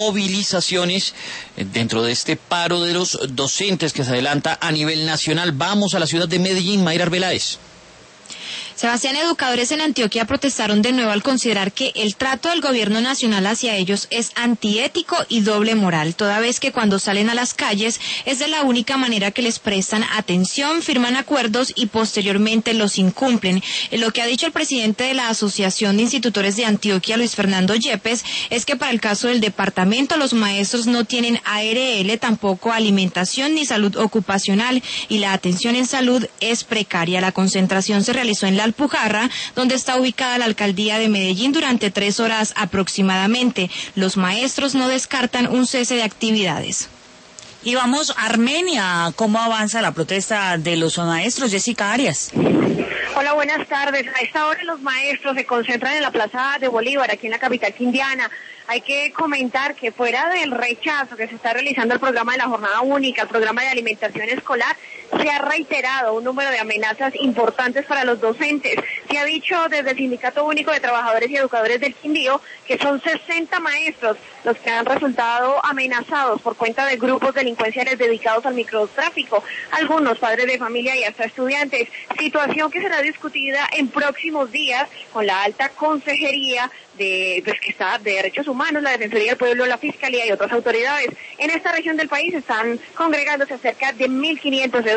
movilizaciones dentro de este paro de los docentes que se adelanta a nivel nacional. Vamos a la ciudad de Medellín, Mayra Arbeláez. Sebastián, educadores en Antioquia protestaron de nuevo al considerar que el trato del gobierno nacional hacia ellos es antiético y doble moral, toda vez que cuando salen a las calles es de la única manera que les prestan atención, firman acuerdos y posteriormente los incumplen. Lo que ha dicho el presidente de la Asociación de Institutores de Antioquia, Luis Fernando Yepes, es que para el caso del departamento los maestros no tienen ARL, tampoco alimentación ni salud ocupacional, y la atención en salud es precaria. La concentración se realizó en la Alpujarra, donde está ubicada la alcaldía de Medellín, durante 3 horas aproximadamente. Los maestros no descartan un cese de actividades. Y vamos a Armenia. ¿Cómo avanza la protesta de los maestros? Jessica Arias. Hola, buenas tardes. A esta hora los maestros se concentran en la Plaza de Bolívar, aquí en la capital quindiana. Hay que comentar que fuera del rechazo que se está realizando el programa de la jornada única, el programa de alimentación escolar, se ha reiterado un número de amenazas importantes para los docentes. Se ha dicho desde el Sindicato Único de Trabajadores y Educadores del Quindío que son 60 maestros los que han resultado amenazados por cuenta de grupos delincuenciales dedicados al microtráfico, algunos padres de familia y hasta estudiantes, situación que será discutida en próximos días con la alta consejería de Derechos Humanos, la Defensoría del Pueblo, la Fiscalía y otras autoridades. En esta región del país están congregándose cerca de 1.500